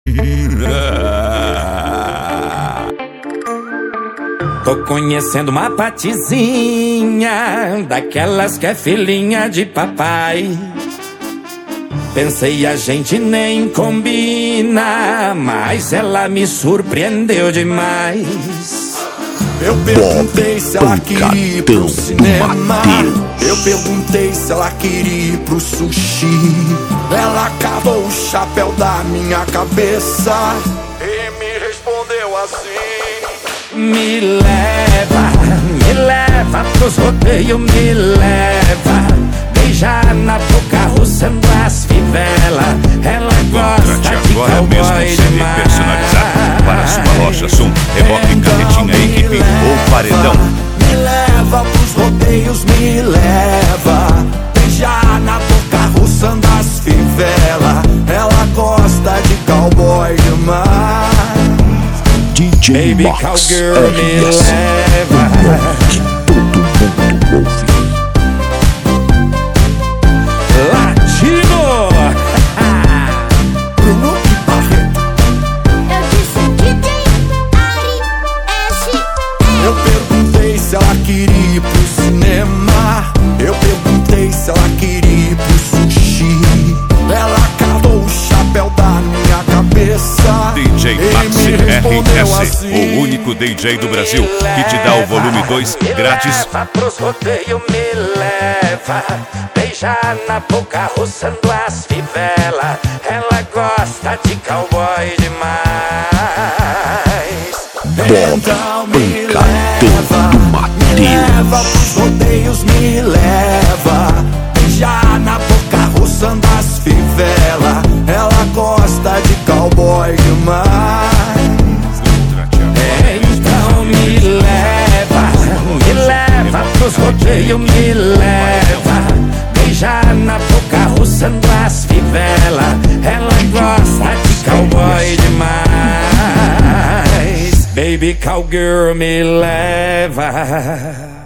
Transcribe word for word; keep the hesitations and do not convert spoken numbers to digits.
Tô conhecendo uma patizinha, daquelas que é filhinha de papai. Pensei a gente nem combina, mas ela me surpreendeu demais. Eu perguntei se ela queria ir pro cinema. Eu perguntei se ela queria ir pro sushi. Ela cavou o chapéu da minha cabeça e me respondeu assim: me leva, me leva pros rodeios, me leva. Beijar na boca, roçando as fivelas. Ela gosta de agora mesmo cowboy C D demais. personalizado para sua loja, som, reboque, carretinha, equipe ou paredão. Me leva pros rodeios, me leva. Beijar na boca, roçando as fivelas. Ela gosta de cowboy demais. D J Baby Max Cowgirl, me R S, leva. que todo mundo ouve. Latino! Bruno e Barreto. Eu disse D J Ari S. Eu perguntei se ela queria ir pro cinema. Eu perguntei se ela queria ir pro sushi. Ela cavou o chapéu da minha cabeça D J Max e me respondeu R S, assim: o único D J do Brasil que te dá o volume dois grátis. Me leva pros rodeios, me leva. Beijar na boca, roçando as fivelas. Ela gosta de cowboy demais. Então me Pancadão do me leva pros rodeios, me leva. Beijar na boca, roçando as fivelas. Ela gosta de cowboy demais. Então me leva, me leva pros rodeios, me leva. Beijar na boca, roçando as fivelas. Ela gosta de cowboy demais. Baby Cowgirl, me leva.